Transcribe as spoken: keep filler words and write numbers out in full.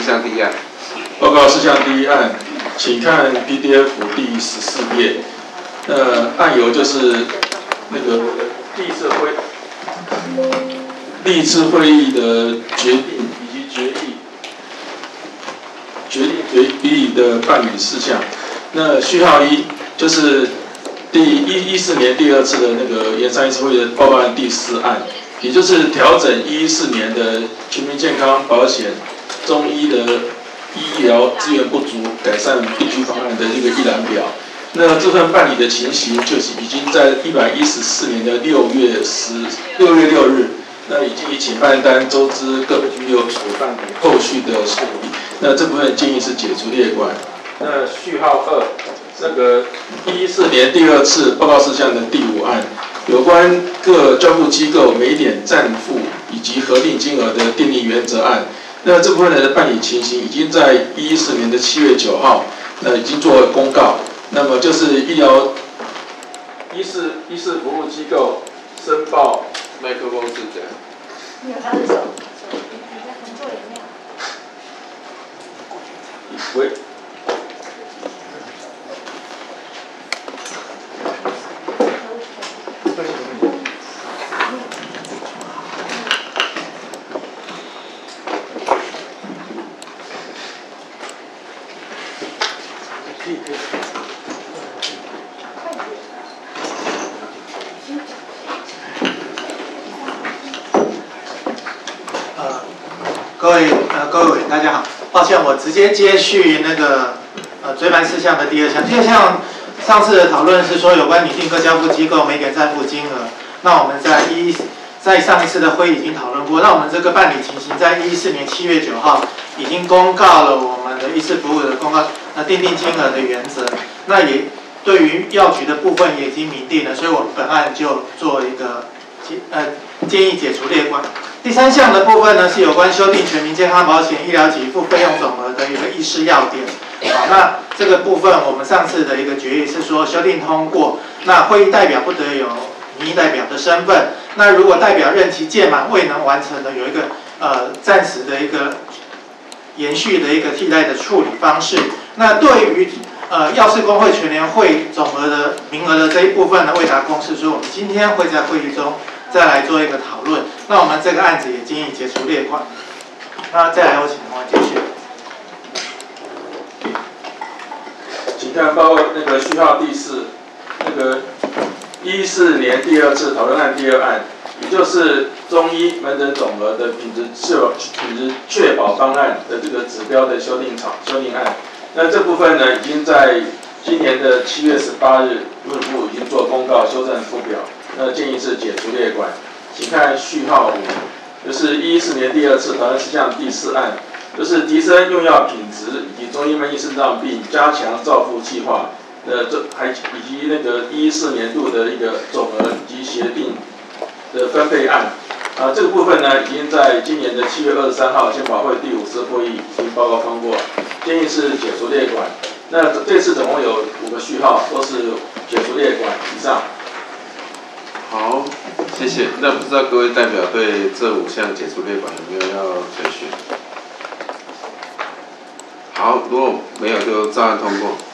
项第一案。 报告事项第一案，请看 P D F 第十四页。呃，案由就是那个历次会历次会议的决定以及决议决定决议的办理事项。那序号一就是第一一四年第二次的那个研商议事会的报告案第四案，也就是调整一一四年的全民健康保险中医的医疗资源不足改善必须方案的这个一览表。那这份办理的情形，就是已经在一百一十四年的六月十六月六日，那已经以请办单周知各局有所办理后续的事宜。那这部分建议是解除列管。那序号二，那个一一四年第二次报告事项的第五案，有关各交付机构每点暂付以及核定金额的订立原则案。那这部分的办理情形，已经在一一四年的七月九号，那已经做了公告。那么就是医疗医事医事服务机构申报麦克风是这样。 没有，他是手手，你在工作有没有？ 喂。 各位呃各位委员大家好，抱歉我直接接续那个呃追办事项的第二项。第二项上次的讨论是说有关拟定各交付机构每点暂付金额，那我们在一在上一次的会议已经讨论过。那我们这个办理情形在一四年七月九号已经公告了我们的医事服务的公告呃订定金额的原则，那也对于药局的部分也已经明定了，所以我们本案就做一个呃建议解除列管。第三项的部分呢，是有关修订全民健康保险医疗给付费用总额的一个议事要点。好，那这个部分我们上次的一个决议是说修订通过，那会议代表不得有民意代表的身份。那如果代表任期届满未能完成的，有一个呃暂时的一个延续的一个替代的处理方式。那对于呃药事工会全联会总额的名额的这一部分呢，未达公示，所以我们今天会在会议中再来做一个讨论。那我们这个案子也建议解除列管。那再来，我请黄继续。 请看报告那个序号第四，那个一四年第二次讨论案第二案，也就是中医门诊总额的品质确品质确保方案的这个指标的修订草修订案。那这部分呢，已经在今年的七月十八日，卫福部已经做公告修正附表。那建议是解除列管。请看序号五，就是一四年第二次讨论事项第四案，就是提升用药品质以及中医闷气肾脏病加强照护计划的这还以及那个一四年度的一个总额以及协定的分配案。啊，这个部分呢，已经在今年的七月二十三号健保会第五次会议已经报告通过，建议是解除列管。那这次总共有五个序号，都是解除列管以上。 好，谢谢。那不知道各位代表对这五项解除列管有没有要陈询？好，如果没有就照案通过。